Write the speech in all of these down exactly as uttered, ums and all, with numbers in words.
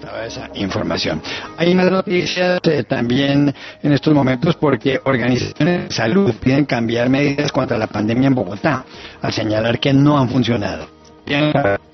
toda esa información. Hay más noticias eh, también en estos momentos porque organizaciones de salud piden cambiar medidas contra la pandemia en Bogotá, al señalar que no han funcionado. Bien.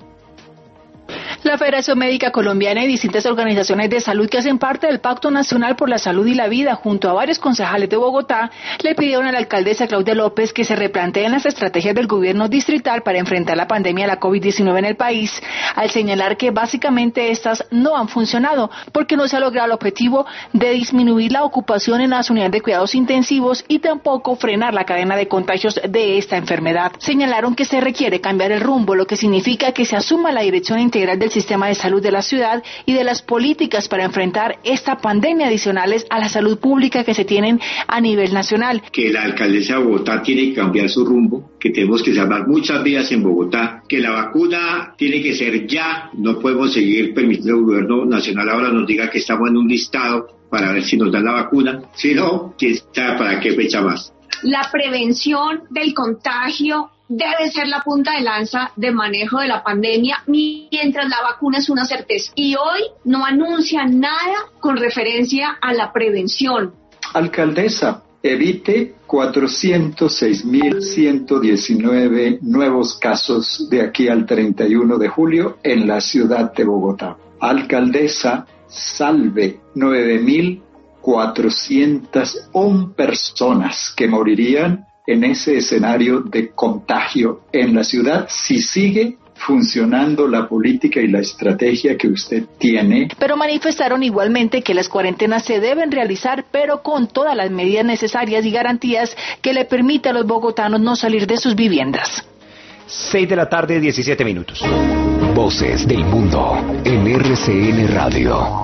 La Federación Médica Colombiana y distintas organizaciones de salud que hacen parte del Pacto Nacional por la Salud y la Vida, junto a varios concejales de Bogotá, le pidieron a la alcaldesa Claudia López que se replanteen las estrategias del gobierno distrital para enfrentar la pandemia de la COVID diecinueve en el país, al señalar que básicamente estas no han funcionado porque no se ha logrado el objetivo de disminuir la ocupación en las unidades de cuidados intensivos y tampoco frenar la cadena de contagios de esta enfermedad. Señalaron que se requiere cambiar el rumbo, lo que significa que se asuma la dirección integral del sistema de salud de la ciudad y de las políticas para enfrentar esta pandemia adicionales a la salud pública que se tienen a nivel nacional. Que la alcaldesa de Bogotá tiene que cambiar su rumbo, que tenemos que salvar muchas vidas en Bogotá, que la vacuna tiene que ser ya, no podemos seguir permitiendo que el gobierno nacional ahora nos diga que estamos en un listado para ver si nos dan la vacuna, si no, quién sabe para qué fecha más. La prevención del contagio debe ser la punta de lanza de manejo de la pandemia, mientras la vacuna es una certeza. Y hoy no anuncia nada con referencia a la prevención. Alcaldesa, evite cuatrocientos seis mil ciento diecinueve nuevos casos de aquí al treinta y uno de julio en la ciudad de Bogotá. Alcaldesa, salve nueve mil cuatrocientas una personas que morirían en ese escenario de contagio en la ciudad si sigue funcionando la política y la estrategia que usted tiene. Pero manifestaron igualmente que las cuarentenas se deben realizar, pero con todas las medidas necesarias y garantías que le permita a los bogotanos no salir de sus viviendas. Seis de la tarde, diecisiete minutos. Voces del mundo en R C N Radio.